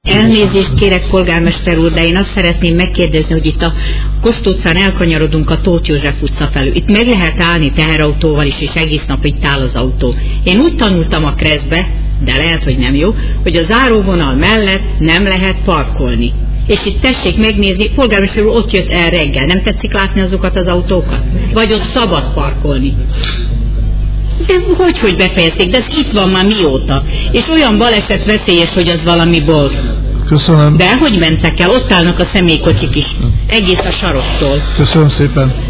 Elnézést kérek, polgármester úr, de én azt szeretném megkérdezni, hogy itt a Kossuth utcán elkanyarodunk a Tóth József utca felől. Itt meg lehet állni teherautóval is, és egész nap itt áll az autó. Én úgy tanultam a Kreszbe, de lehet, hogy nem jó, hogy a záróvonal mellett nem lehet parkolni. És itt tessék megnézni, polgármester úr ott jött el reggel, nem tetszik látni azokat az autókat? Vagy ott szabad parkolni? De hogy befejezték, de ez itt van már mióta. És olyan baleset veszélyes, hogy az valami bol. Köszönöm. De hogy mentek el? Ott állnak a személykocsik is. Egész a saroktól. Köszönöm szépen.